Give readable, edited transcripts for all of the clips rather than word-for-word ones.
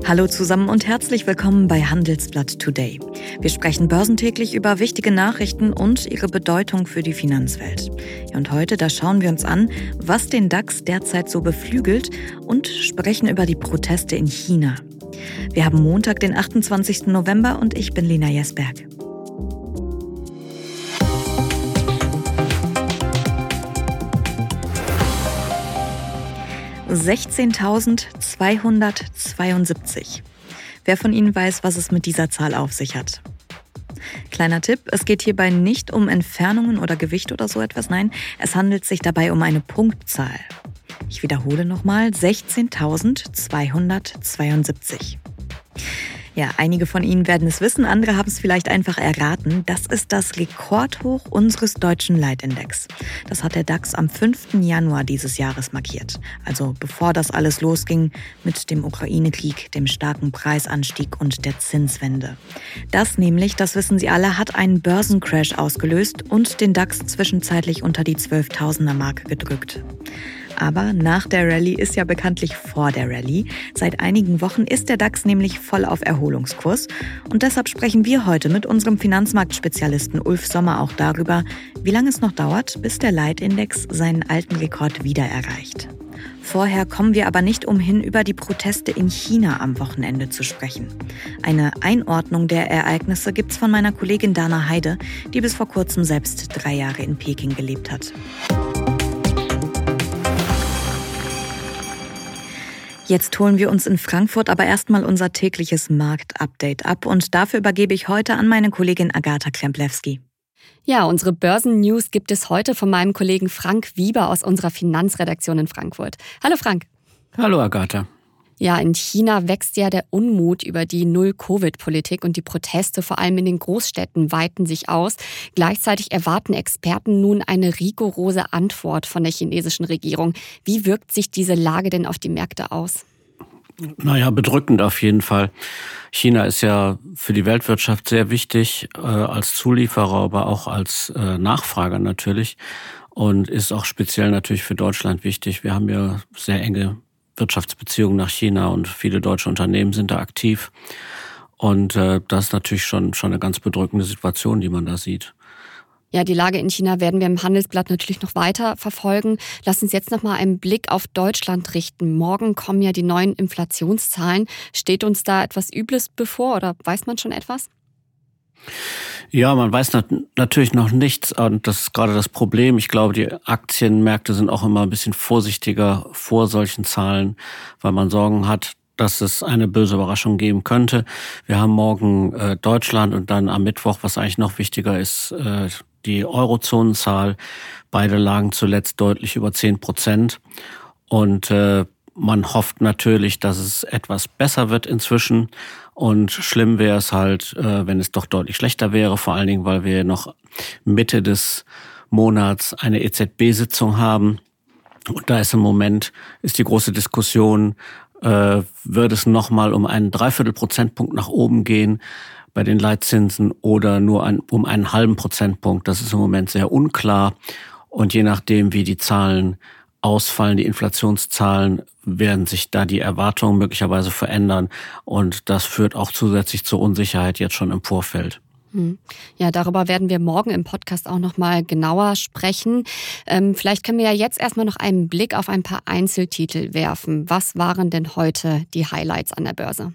Hallo zusammen und herzlich willkommen bei Handelsblatt Today. Wir sprechen börsentäglich über wichtige Nachrichten und ihre Bedeutung für die Finanzwelt. Und heute, da schauen wir uns an, was den DAX derzeit so beflügelt und sprechen über die Proteste in China. Wir haben Montag, den 28. November und ich bin Lena Jesberg. $16.272. Wer von Ihnen weiß, was es mit dieser Zahl auf sich hat? Kleiner Tipp, es geht hierbei nicht um Entfernungen oder Gewicht oder so etwas, nein, es handelt sich dabei um eine Punktzahl. Ich wiederhole nochmal, 16.272. Ja, einige von Ihnen werden es wissen, andere haben es vielleicht einfach erraten. Das ist das Rekordhoch unseres deutschen Leitindex. Das hat der DAX am 5. Januar dieses Jahres markiert. Also bevor das alles losging mit dem Ukraine-Krieg, dem starken Preisanstieg und der Zinswende. Das nämlich, das wissen Sie alle, hat einen Börsencrash ausgelöst und den DAX zwischenzeitlich unter die 12.000er-Marke gedrückt. Aber nach der Rallye ist ja bekanntlich vor der Rallye. Seit einigen Wochen ist der DAX nämlich voll auf Erholungskurs. Und deshalb sprechen wir heute mit unserem Finanzmarktspezialisten Ulf Sommer auch darüber, wie lange es noch dauert, bis der Leitindex seinen alten Rekord wieder erreicht. Vorher kommen wir aber nicht umhin, über die Proteste in China am Wochenende zu sprechen. Eine Einordnung der Ereignisse gibt's von meiner Kollegin Dana Heide, die bis vor kurzem selbst 3 Jahre in Peking gelebt hat. Jetzt holen wir uns in Frankfurt aber erstmal unser tägliches Marktupdate ab und dafür übergebe ich heute an meine Kollegin Agatha Kremplewski. Ja, unsere Börsen-News gibt es heute von meinem Kollegen Frank Wieber aus unserer Finanzredaktion in Frankfurt. Hallo Frank. Hallo Agatha. Ja, in China wächst ja der Unmut über die Null-Covid-Politik und die Proteste vor allem in den Großstädten weiten sich aus. Gleichzeitig erwarten Experten nun eine rigorose Antwort von der chinesischen Regierung. Wie wirkt sich diese Lage denn auf die Märkte aus? Naja, bedrückend auf jeden Fall. China ist ja für die Weltwirtschaft sehr wichtig, als Zulieferer, aber auch als Nachfrager natürlich und ist auch speziell natürlich für Deutschland wichtig. Wir haben ja sehr enge Wirtschaftsbeziehungen nach China und viele deutsche Unternehmen sind da aktiv. Und das ist natürlich schon eine ganz bedrückende Situation, die man da sieht. Ja, die Lage in China werden wir im Handelsblatt natürlich noch weiter verfolgen. Lass uns jetzt noch mal einen Blick auf Deutschland richten. Morgen kommen ja die neuen Inflationszahlen. Steht uns da etwas Übles bevor oder weiß man schon etwas? Ja, man weiß natürlich noch nichts und das ist gerade das Problem. Ich glaube, die Aktienmärkte sind auch immer ein bisschen vorsichtiger vor solchen Zahlen, weil man Sorgen hat, dass es eine böse Überraschung geben könnte. Wir haben morgen Deutschland und dann am Mittwoch, was eigentlich noch wichtiger ist, die Eurozonenzahl. Beide lagen zuletzt deutlich über 10%. Und man hofft natürlich, dass es etwas besser wird inzwischen. Und schlimm wäre es halt, wenn es doch deutlich schlechter wäre, vor allen Dingen, weil wir noch Mitte des Monats eine EZB-Sitzung haben. Und da ist ist die große Diskussion, wird es nochmal um einen 0,75 Prozentpunkt nach oben gehen bei den Leitzinsen oder nur um einen halben Prozentpunkt. Das ist im Moment sehr unklar. Und je nachdem, wie die Zahlen ausfallen, die Inflationszahlen, werden sich da die Erwartungen möglicherweise verändern. Und das führt auch zusätzlich zur Unsicherheit jetzt schon im Vorfeld. Ja, darüber werden wir morgen im Podcast auch noch mal genauer sprechen. Vielleicht können wir ja jetzt erstmal noch einen Blick auf ein paar Einzeltitel werfen. Was waren denn heute die Highlights an der Börse?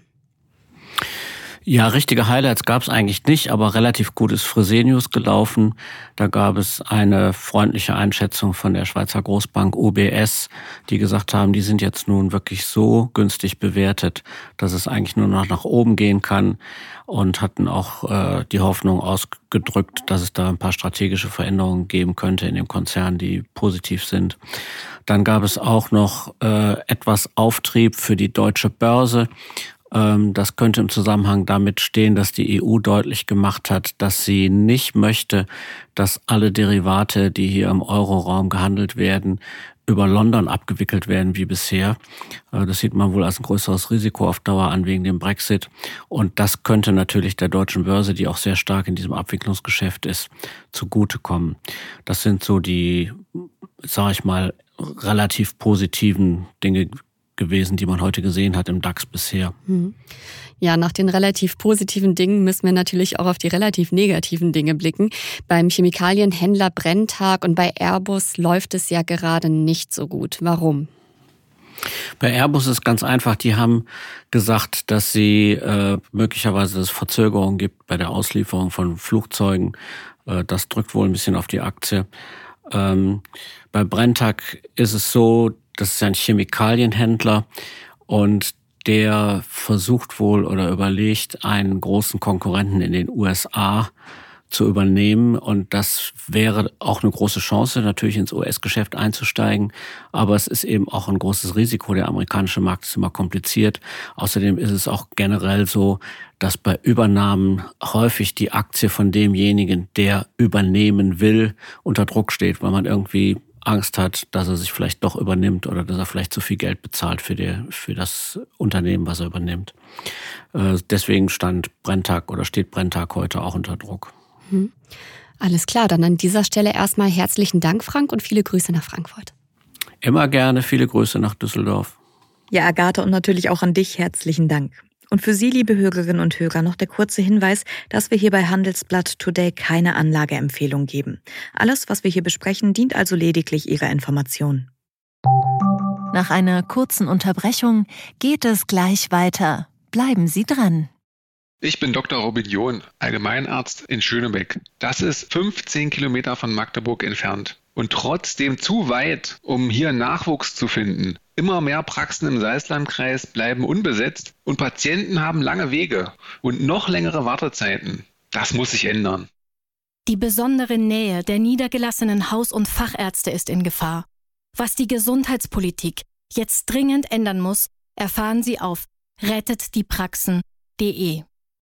Ja, richtige Highlights gab es eigentlich nicht, aber relativ gut ist Fresenius gelaufen. Da gab es eine freundliche Einschätzung von der Schweizer Großbank UBS, die gesagt haben, die sind jetzt nun wirklich so günstig bewertet, dass es eigentlich nur noch nach oben gehen kann und hatten auch die Hoffnung ausgedrückt, dass es da ein paar strategische Veränderungen geben könnte in dem Konzern, die positiv sind. Dann gab es auch noch etwas Auftrieb für die deutsche Börse. Das könnte im Zusammenhang damit stehen, dass die EU deutlich gemacht hat, dass sie nicht möchte, dass alle Derivate, die hier im Euroraum gehandelt werden, über London abgewickelt werden wie bisher. Das sieht man wohl als ein größeres Risiko auf Dauer an wegen dem Brexit. Und das könnte natürlich der deutschen Börse, die auch sehr stark in diesem Abwicklungsgeschäft ist, zugutekommen. Das sind so die, sage ich mal, relativ positiven Dinge gewesen, die man heute gesehen hat im DAX bisher. Ja, nach den relativ positiven Dingen müssen wir natürlich auch auf die relativ negativen Dinge blicken. Beim Chemikalienhändler Brenntag und bei Airbus läuft es ja gerade nicht so gut. Warum? Bei Airbus ist ganz einfach, die haben gesagt, dass sie möglicherweise es Verzögerungen gibt bei der Auslieferung von Flugzeugen. Das drückt wohl ein bisschen auf die Aktie. Bei Brenntag ist es so, das ist ein Chemikalienhändler und der versucht wohl oder überlegt, einen großen Konkurrenten in den USA zu übernehmen. Und das wäre auch eine große Chance, natürlich ins US-Geschäft einzusteigen. Aber es ist eben auch ein großes Risiko. Der amerikanische Markt ist immer kompliziert. Außerdem ist es auch generell so, dass bei Übernahmen häufig die Aktie von demjenigen, der übernehmen will, unter Druck steht, weil man irgendwie Angst hat, dass er sich vielleicht doch übernimmt oder dass er vielleicht zu viel Geld bezahlt für das Unternehmen, was er übernimmt. Deswegen steht Brenntag heute auch unter Druck. Alles klar, dann an dieser Stelle erstmal herzlichen Dank, Frank, und viele Grüße nach Frankfurt. Immer gerne, viele Grüße nach Düsseldorf. Ja, Agathe, und natürlich auch an dich herzlichen Dank. Und für Sie, liebe Hörerinnen und Hörer, noch der kurze Hinweis, dass wir hier bei Handelsblatt Today keine Anlageempfehlung geben. Alles, was wir hier besprechen, dient also lediglich Ihrer Information. Nach einer kurzen Unterbrechung geht es gleich weiter. Bleiben Sie dran. Ich bin Dr. Robin John, Allgemeinarzt in Schönebeck. Das ist 15 Kilometer von Magdeburg entfernt. Und trotzdem zu weit, um hier Nachwuchs zu finden. Immer mehr Praxen im Salzlandkreis bleiben unbesetzt und Patienten haben lange Wege und noch längere Wartezeiten. Das muss sich ändern. Die besondere Nähe der niedergelassenen Haus- und Fachärzte ist in Gefahr. Was die Gesundheitspolitik jetzt dringend ändern muss, erfahren Sie auf rettetdiepraxen.de.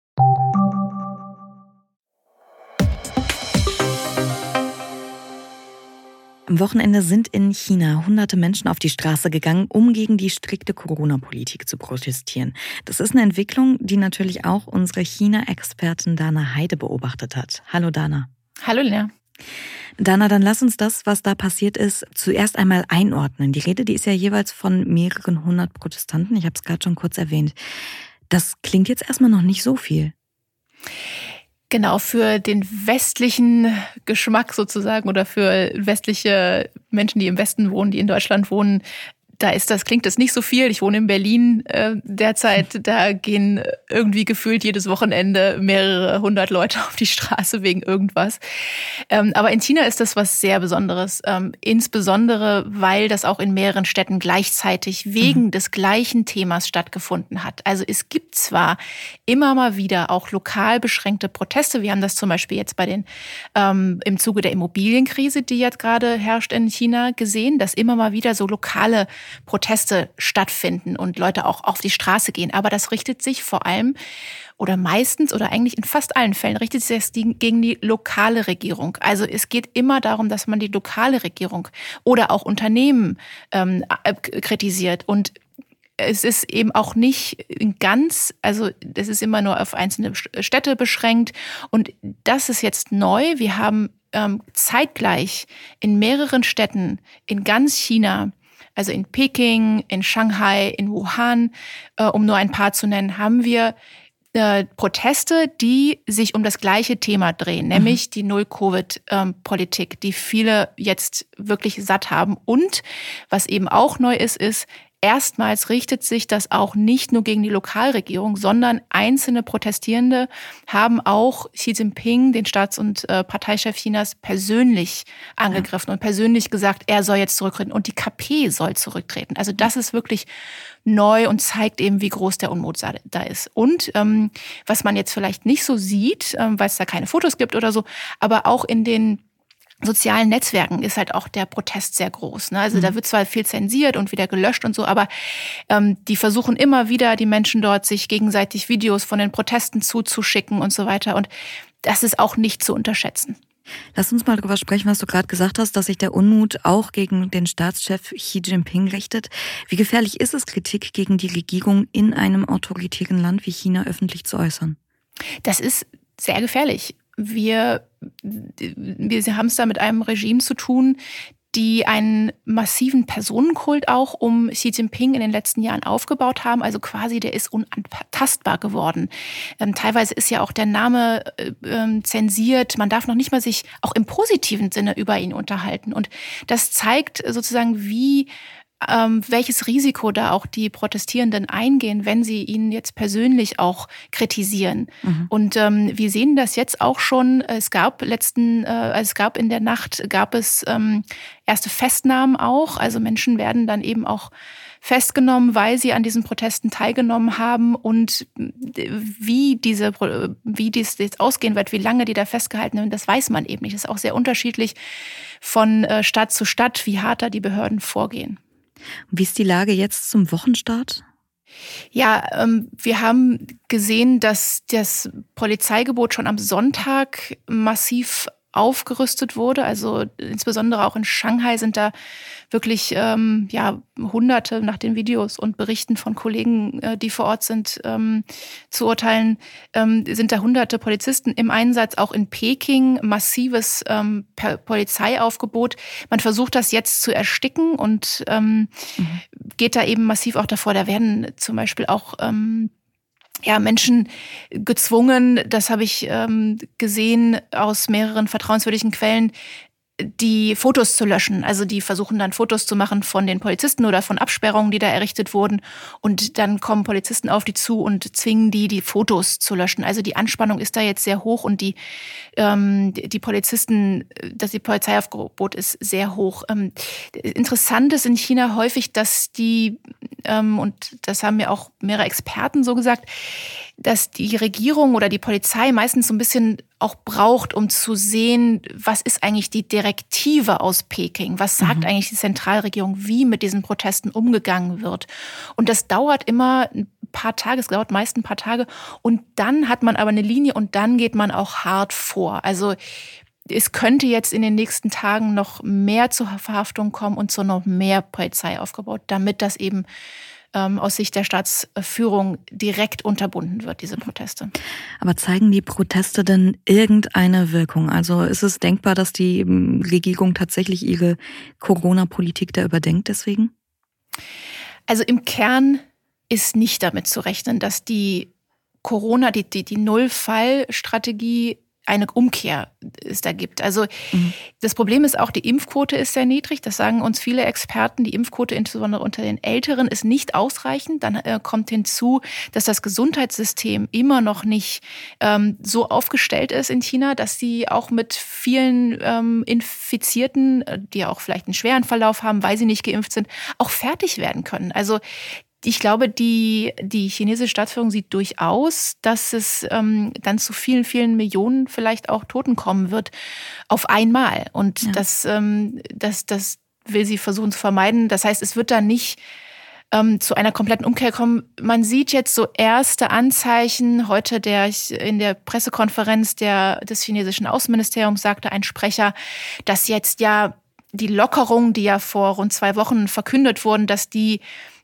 Am Wochenende sind in China hunderte Menschen auf die Straße gegangen, um gegen die strikte Corona-Politik zu protestieren. Das ist eine Entwicklung, die natürlich auch unsere China-Expertin Dana Heide beobachtet hat. Hallo Dana. Hallo Lena. Dana, dann lass uns das, was da passiert ist, zuerst einmal einordnen. Die Rede, die ist ja jeweils von mehreren hundert Protestanten. Ich habe es gerade schon kurz erwähnt. Das klingt jetzt erstmal noch nicht so viel. Genau, für den westlichen Geschmack sozusagen oder für westliche Menschen, die im Westen wohnen, die in Deutschland wohnen, klingt das nicht so viel. Ich wohne in Berlin derzeit. Da gehen irgendwie gefühlt jedes Wochenende mehrere hundert Leute auf die Straße wegen irgendwas. Aber in China ist das was sehr Besonderes. Insbesondere, weil das auch in mehreren Städten gleichzeitig wegen des gleichen Themas stattgefunden hat. Also es gibt zwar immer mal wieder auch lokal beschränkte Proteste. Wir haben das zum Beispiel jetzt bei im Zuge der Immobilienkrise, die jetzt gerade herrscht in China, gesehen, dass immer mal wieder so lokale Proteste stattfinden und Leute auch auf die Straße gehen. Aber das richtet sich vor allem oder meistens oder eigentlich in fast allen Fällen richtet sich das gegen die lokale Regierung. Also es geht immer darum, dass man die lokale Regierung oder auch Unternehmen kritisiert. Und es ist eben auch nicht also das ist immer nur auf einzelne Städte beschränkt. Und das ist jetzt neu. Wir haben zeitgleich in mehreren Städten in ganz China, also in Peking, in Shanghai, in Wuhan, um nur ein paar zu nennen, haben wir Proteste, die sich um das gleiche Thema drehen, nämlich die Null-Covid-Politik, die viele jetzt wirklich satt haben. Und was eben auch neu ist, erstmals richtet sich das auch nicht nur gegen die Lokalregierung, sondern einzelne Protestierende haben auch Xi Jinping, den Staats- und Parteichef Chinas, persönlich angegriffen und persönlich gesagt, er soll jetzt zurücktreten und die KP soll zurücktreten. Also das ist wirklich neu und zeigt eben, wie groß der Unmut da ist. Und was man jetzt vielleicht nicht so sieht, weil es da keine Fotos gibt oder so, aber auch in den sozialen Netzwerken ist halt auch der Protest sehr groß. Ne? Also da wird zwar viel zensiert und wieder gelöscht und so, aber die versuchen immer wieder, die Menschen dort, sich gegenseitig Videos von den Protesten zuzuschicken und so weiter. Und das ist auch nicht zu unterschätzen. Lass uns mal darüber sprechen, was du gerade gesagt hast, dass sich der Unmut auch gegen den Staatschef Xi Jinping richtet. Wie gefährlich ist es, Kritik gegen die Regierung in einem autoritären Land wie China öffentlich zu äußern? Das ist sehr gefährlich. Wir haben es da mit einem Regime zu tun, die einen massiven Personenkult auch um Xi Jinping in den letzten Jahren aufgebaut haben. Also quasi, der ist unantastbar geworden. Teilweise ist ja auch der Name zensiert. Man darf noch nicht mal sich auch im positiven Sinne über ihn unterhalten. Und das zeigt sozusagen, welches Risiko da auch die Protestierenden eingehen, wenn sie ihn jetzt persönlich auch kritisieren. Und wir sehen das jetzt auch schon. Es gab in der Nacht erste Festnahmen auch. Also Menschen werden dann eben auch festgenommen, weil sie an diesen Protesten teilgenommen haben. Und wie dies jetzt ausgehen wird, wie lange die da festgehalten werden, das weiß man eben nicht. Das ist auch sehr unterschiedlich von Stadt zu Stadt, wie hart da die Behörden vorgehen. Wie ist die Lage jetzt zum Wochenstart? Ja, wir haben gesehen, dass das Polizeigebot schon am Sonntag massiv aufgerüstet wurde. Also insbesondere auch in Shanghai sind da wirklich Hunderte, nach den Videos und Berichten von Kollegen, die vor Ort sind, zu urteilen, sind da Hunderte Polizisten im Einsatz. Auch in Peking massives Polizeiaufgebot. Man versucht das jetzt zu ersticken und geht da eben massiv auch davor. Da werden zum Beispiel auch Menschen gezwungen, das habe ich gesehen aus mehreren vertrauenswürdigen Quellen, die Fotos zu löschen. Also die versuchen dann Fotos zu machen von den Polizisten oder von Absperrungen, die da errichtet wurden. Und dann kommen Polizisten auf die zu und zwingen die Fotos zu löschen. Also die Anspannung ist da jetzt sehr hoch und die Polizeiaufgebot ist sehr hoch. Interessant ist in China häufig, dass und das haben mir auch mehrere Experten so gesagt, dass die Regierung oder die Polizei meistens so ein bisschen auch braucht, um zu sehen, was ist eigentlich die Direktive aus Peking? Was sagt eigentlich die Zentralregierung, wie mit diesen Protesten umgegangen wird? Und das dauert immer ein paar Tage, es dauert meist ein paar Tage. Und dann hat man aber eine Linie und dann geht man auch hart vor. Also es könnte jetzt in den nächsten Tagen noch mehr zur Verhaftung kommen und zu noch mehr Polizei aufgebaut, damit das eben aus Sicht der Staatsführung direkt unterbunden wird, diese Proteste. Aber zeigen die Proteste denn irgendeine Wirkung? Also ist es denkbar, dass die Regierung tatsächlich ihre Corona-Politik da überdenkt deswegen? Also im Kern ist nicht damit zu rechnen, dass die Null-Fall-Strategie eine Umkehr es da gibt. Also das Problem ist auch, die Impfquote ist sehr niedrig. Das sagen uns viele Experten. Die Impfquote insbesondere unter den Älteren ist nicht ausreichend. Dann kommt hinzu, dass das Gesundheitssystem immer noch nicht so aufgestellt ist in China, dass sie auch mit vielen Infizierten, die auch vielleicht einen schweren Verlauf haben, weil sie nicht geimpft sind, auch fertig werden können. Also ich glaube, die chinesische Staatsführung sieht durchaus, dass es dann zu vielen, vielen Millionen vielleicht auch Toten kommen wird auf einmal. Und das will sie versuchen zu vermeiden. Das heißt, es wird dann nicht zu einer kompletten Umkehr kommen. Man sieht jetzt so erste Anzeichen. Heute in der Pressekonferenz des chinesischen Außenministeriums sagte ein Sprecher, dass jetzt ja die Lockerungen, die ja vor rund 2 Wochen verkündet wurden, dass die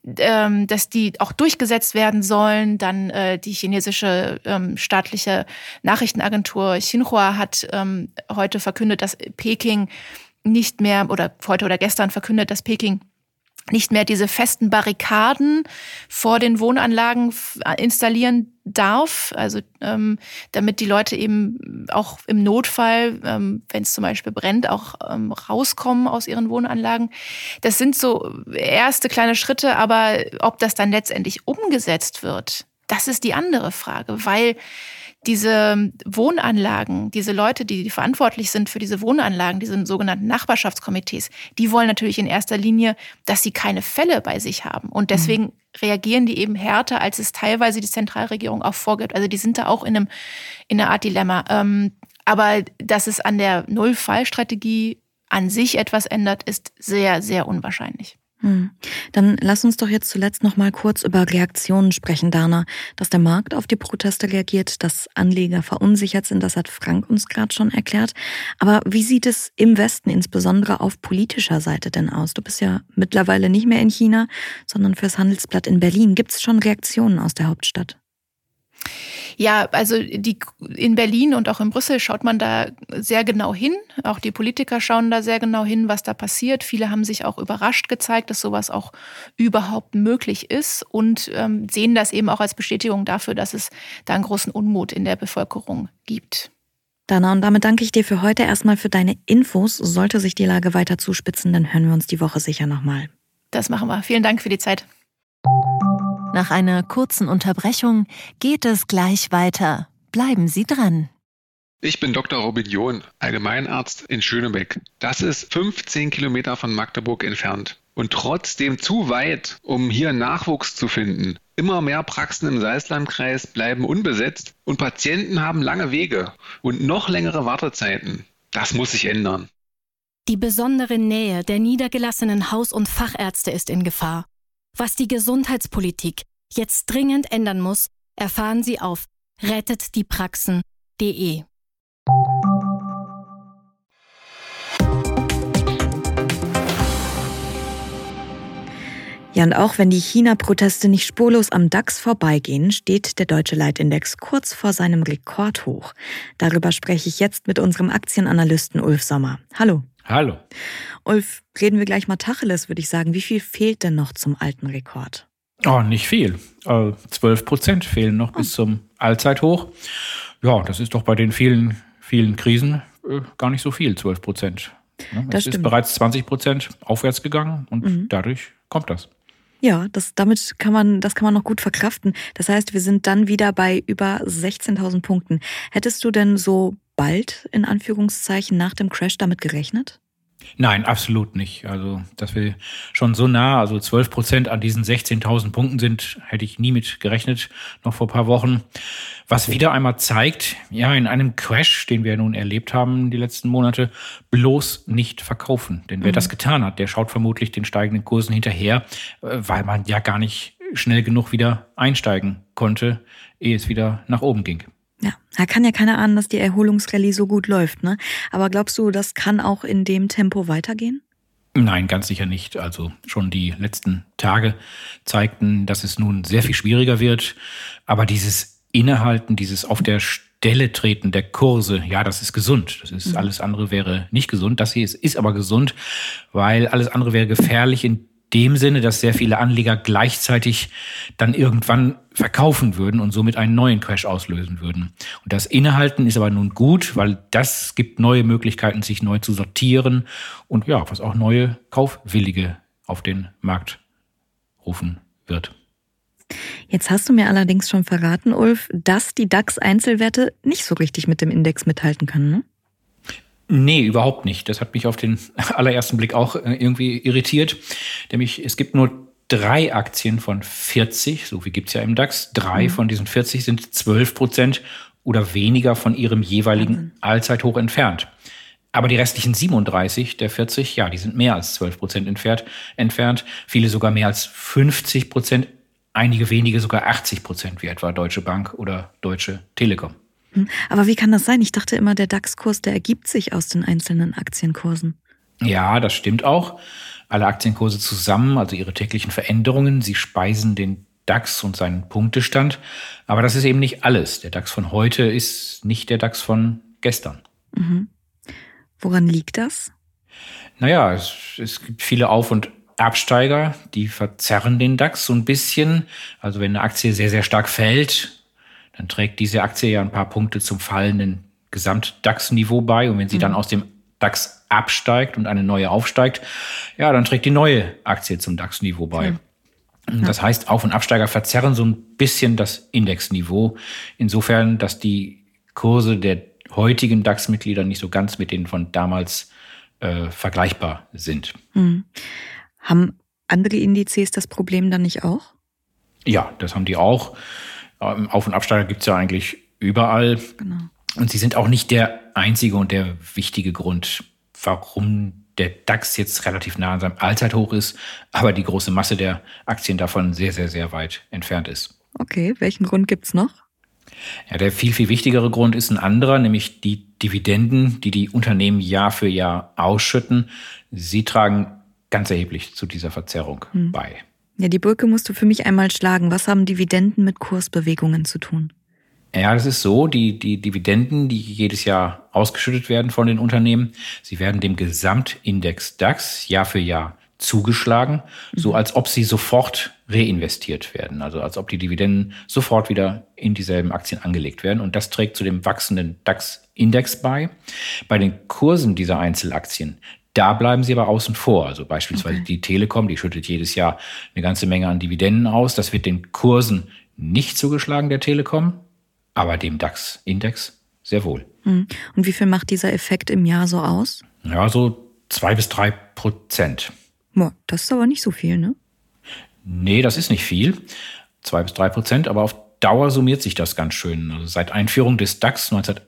auch durchgesetzt werden sollen. Dann die chinesische staatliche Nachrichtenagentur Xinhua hat heute verkündet, dass Peking nicht mehr, oder heute oder gestern verkündet, dass Peking nicht mehr diese festen Barrikaden vor den Wohnanlagen installieren darf, also damit die Leute eben auch im Notfall, wenn es zum Beispiel brennt, auch rauskommen aus ihren Wohnanlagen. Das sind so erste kleine Schritte, aber ob das dann letztendlich umgesetzt wird, das ist die andere Frage, weil diese Wohnanlagen, diese Leute, die verantwortlich sind für diese Wohnanlagen, diese sogenannten Nachbarschaftskomitees, die wollen natürlich in erster Linie, dass sie keine Fälle bei sich haben. Und deswegen reagieren die eben härter, als es teilweise die Zentralregierung auch vorgibt. Also die sind da auch in einer Art Dilemma. Aber dass es an der Null-Fall-Strategie an sich etwas ändert, ist sehr, sehr unwahrscheinlich. Dann lass uns doch jetzt zuletzt noch mal kurz über Reaktionen sprechen, Dana. Dass der Markt auf die Proteste reagiert, dass Anleger verunsichert sind, das hat Frank uns gerade schon erklärt. Aber wie sieht es im Westen, insbesondere auf politischer Seite denn aus? Du bist ja mittlerweile nicht mehr in China, sondern fürs Handelsblatt in Berlin. Gibt es schon Reaktionen aus der Hauptstadt? Ja, also in Berlin und auch in Brüssel schaut man da sehr genau hin. Auch die Politiker schauen da sehr genau hin, was da passiert. Viele haben sich auch überrascht gezeigt, dass sowas auch überhaupt möglich ist und sehen das eben auch als Bestätigung dafür, dass es da einen großen Unmut in der Bevölkerung gibt. Dana, und damit danke ich dir für heute erstmal für deine Infos. Sollte sich die Lage weiter zuspitzen, dann hören wir uns die Woche sicher nochmal. Das machen wir. Vielen Dank für die Zeit. Nach einer kurzen Unterbrechung geht es gleich weiter. Bleiben Sie dran. Ich bin Dr. Robin John, Allgemeinarzt in Schönebeck. Das ist 15 Kilometer von Magdeburg entfernt. Und trotzdem zu weit, um hier Nachwuchs zu finden. Immer mehr Praxen im Salzlandkreis bleiben unbesetzt und Patienten haben lange Wege und noch längere Wartezeiten. Das muss sich ändern. Die besondere Nähe der niedergelassenen Haus- und Fachärzte ist in Gefahr. Was die Gesundheitspolitik jetzt dringend ändern muss, erfahren Sie auf rettetdiepraxen.de. Ja, und auch wenn die China-Proteste nicht spurlos am DAX vorbeigehen, steht der deutsche Leitindex kurz vor seinem Rekordhoch. Darüber spreche ich jetzt mit unserem Aktienanalysten Ulf Sommer. Hallo. Hallo. Ulf, reden wir gleich mal Tacheles, würde ich sagen. Wie viel fehlt denn noch zum alten Rekord? Oh, nicht viel. 12% fehlen noch bis zum Allzeithoch. Ja, das ist doch bei den vielen Krisen gar nicht so viel, 12%. Ja, es ist bereits 20% aufwärts gegangen und dadurch kommt das. Ja, das kann man noch gut verkraften. Das heißt, wir sind dann wieder bei über 16.000 Punkten. Hättest du denn so bald, in Anführungszeichen, nach dem Crash damit gerechnet? Nein, absolut nicht. Also, dass wir schon so nah, also 12% an diesen 16.000 Punkten sind, hätte ich nie mit gerechnet, noch vor ein paar Wochen. Was wieder einmal zeigt, ja, in einem Crash, den wir nun erlebt haben die letzten Monate, bloß nicht verkaufen. Denn wer das getan hat, der schaut vermutlich den steigenden Kursen hinterher, weil man ja gar nicht schnell genug wieder einsteigen konnte, ehe es wieder nach oben ging. Ja, da kann ja keiner ahnen, dass die Erholungsrallye so gut läuft, ne? Aber glaubst du, das kann auch in dem Tempo weitergehen? Nein, ganz sicher nicht. Also schon die letzten Tage zeigten, dass es nun sehr viel schwieriger wird. Aber dieses Innehalten, dieses auf der Stelle treten der Kurse, ja, das ist gesund. Das ist alles andere wäre nicht gesund. Das hier ist aber gesund, weil alles andere wäre gefährlich in dem Sinne, dass sehr viele Anleger gleichzeitig dann irgendwann verkaufen würden und somit einen neuen Crash auslösen würden. Und das Innehalten ist aber nun gut, weil das gibt neue Möglichkeiten, sich neu zu sortieren und ja, was auch neue Kaufwillige auf den Markt rufen wird. Jetzt hast du mir allerdings schon verraten, Ulf, dass die DAX-Einzelwerte nicht so richtig mit dem Index mithalten können, ne? Nee, überhaupt nicht. Das hat mich auf den allerersten Blick auch irgendwie irritiert. Nämlich, es gibt nur 3 Aktien von 40, so wie gibt's ja im DAX. 3 von diesen 40 sind 12% oder weniger von ihrem jeweiligen Allzeithoch entfernt. Aber die restlichen 37 der 40, ja, die sind mehr als 12% entfernt. Viele sogar mehr als 50%, einige wenige sogar 80%, wie etwa Deutsche Bank oder Deutsche Telekom. Aber wie kann das sein? Ich dachte immer, der DAX-Kurs, der ergibt sich aus den einzelnen Aktienkursen. Ja, das stimmt auch. Alle Aktienkurse zusammen, also ihre täglichen Veränderungen, sie speisen den DAX und seinen Punktestand. Aber das ist eben nicht alles. Der DAX von heute ist nicht der DAX von gestern. Woran liegt das? Naja, es gibt viele Auf- und Absteiger, die verzerren den DAX so ein bisschen. Also wenn eine Aktie sehr, sehr stark fällt, dann trägt diese Aktie ja ein paar Punkte zum fallenden Gesamt-DAX-Niveau bei. Und wenn sie dann aus dem DAX absteigt und eine neue aufsteigt, ja, dann trägt die neue Aktie zum DAX-Niveau bei. Das heißt, Auf- und Absteiger verzerren so ein bisschen das Indexniveau. Insofern, dass die Kurse der heutigen DAX-Mitglieder nicht so ganz mit denen von damals vergleichbar sind. Haben andere Indizes das Problem dann nicht auch? Ja, das haben die auch. Auf- und Absteiger gibt es ja eigentlich überall. Genau. Und sie sind auch nicht der einzige und der wichtige Grund, warum der DAX jetzt relativ nah an seinem Allzeithoch ist, aber die große Masse der Aktien davon sehr, sehr, sehr weit entfernt ist. Okay, welchen Grund gibt's noch? Ja, der viel, viel wichtigere Grund ist ein anderer, nämlich die Dividenden, die die Unternehmen Jahr für Jahr ausschütten. Sie tragen ganz erheblich zu dieser Verzerrung bei. Ja, die Brücke musst du für mich einmal schlagen. Was haben Dividenden mit Kursbewegungen zu tun? Ja, das ist so, die Dividenden, die jedes Jahr ausgeschüttet werden von den Unternehmen, sie werden dem Gesamtindex DAX Jahr für Jahr zugeschlagen, so als ob sie sofort reinvestiert werden, also als ob die Dividenden sofort wieder in dieselben Aktien angelegt werden. Und das trägt zu dem wachsenden DAX-Index bei. Bei den Kursen dieser Einzelaktien, da bleiben sie aber außen vor. Also beispielsweise die Telekom, die schüttet jedes Jahr eine ganze Menge an Dividenden aus. Das wird den Kursen nicht zugeschlagen, der Telekom, aber dem DAX-Index sehr wohl. Und wie viel macht dieser Effekt im Jahr so aus? Ja, so 2-3%. Boah, das ist aber nicht so viel, ne? Nee, das ist nicht viel. 2-3%, aber auf Dauer summiert sich das ganz schön. Also seit Einführung des DAX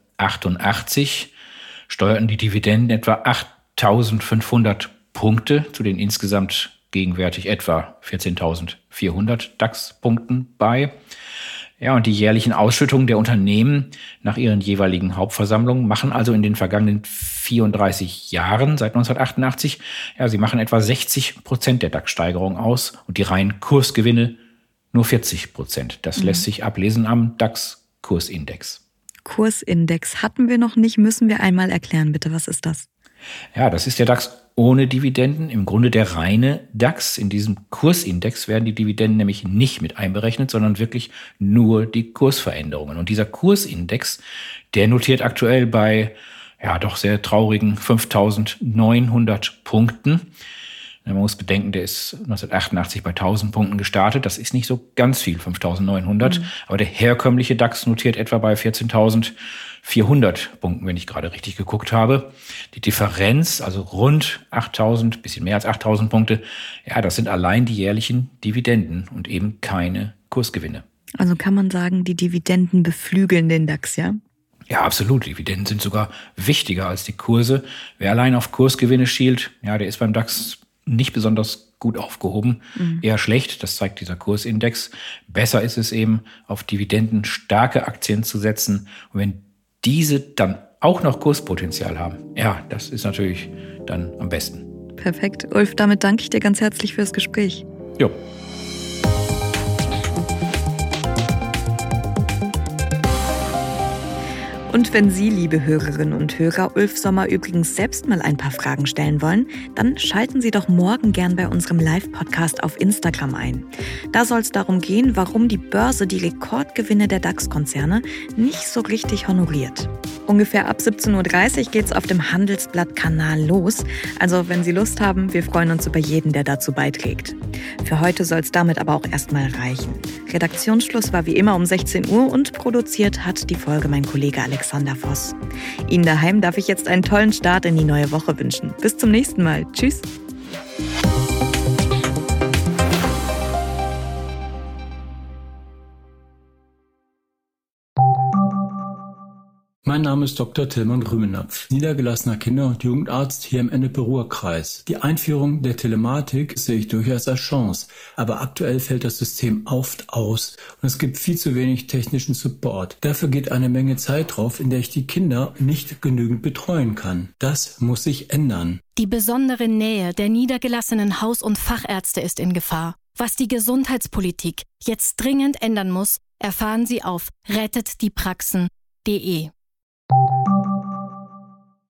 1988 steuerten die Dividenden etwa 8.500 Punkte zu den insgesamt gegenwärtig etwa 14.400 DAX-Punkten bei. Ja, und die jährlichen Ausschüttungen der Unternehmen nach ihren jeweiligen Hauptversammlungen machen also in den vergangenen 34 Jahren seit 1988, ja, sie machen etwa 60% der DAX-Steigerung aus und die reinen Kursgewinne nur 40%. Das lässt sich ablesen am DAX-Kursindex. Kursindex hatten wir noch nicht, müssen wir einmal erklären, bitte. Was ist das? Ja, das ist der DAX ohne Dividenden, im Grunde der reine DAX. In diesem Kursindex werden die Dividenden nämlich nicht mit einberechnet, sondern wirklich nur die Kursveränderungen. Und dieser Kursindex, der notiert aktuell bei doch sehr traurigen 5.900 Punkten. Man muss bedenken, der ist 1988 bei 1.000 Punkten gestartet. Das ist nicht so ganz viel, 5.900. Aber der herkömmliche DAX notiert etwa bei 14.400 Punkten, wenn ich gerade richtig geguckt habe. Die Differenz, also rund 8.000, bisschen mehr als 8.000 Punkte, ja, das sind allein die jährlichen Dividenden und eben keine Kursgewinne. Also kann man sagen, die Dividenden beflügeln den DAX, ja? Ja, absolut. Dividenden sind sogar wichtiger als die Kurse. Wer allein auf Kursgewinne schielt, ja, der ist beim DAX nicht besonders gut aufgehoben, eher schlecht, das zeigt dieser Kursindex. Besser ist es eben, auf dividendenstarke Aktien zu setzen. Und wenn diese dann auch noch Kurspotenzial haben, ja, das ist natürlich dann am besten. Perfekt. Ulf, damit danke ich dir ganz herzlich fürs Gespräch. Jo. Und wenn Sie, liebe Hörerinnen und Hörer, Ulf Sommer übrigens selbst mal ein paar Fragen stellen wollen, dann schalten Sie doch morgen gern bei unserem Live-Podcast auf Instagram ein. Da soll es darum gehen, warum die Börse die Rekordgewinne der DAX-Konzerne nicht so richtig honoriert. Ungefähr ab 17.30 Uhr geht's auf dem Handelsblatt-Kanal los. Also wenn Sie Lust haben, wir freuen uns über jeden, der dazu beiträgt. Für heute soll es damit aber auch erstmal reichen. Redaktionsschluss war wie immer um 16 Uhr und produziert hat die Folge mein Kollege Alexander Voss. Ihnen daheim darf ich jetzt einen tollen Start in die neue Woche wünschen. Bis zum nächsten Mal. Tschüss. Mein Name ist Dr. Tillmann Rümenapf, niedergelassener Kinder- und Jugendarzt hier im Ennepe-Ruhr-Kreis. Die Einführung der Telematik sehe ich durchaus als Chance, aber aktuell fällt das System oft aus und es gibt viel zu wenig technischen Support. Dafür geht eine Menge Zeit drauf, in der ich die Kinder nicht genügend betreuen kann. Das muss sich ändern. Die besondere Nähe der niedergelassenen Haus- und Fachärzte ist in Gefahr. Was die Gesundheitspolitik jetzt dringend ändern muss, erfahren Sie auf rettetdiepraxen.de.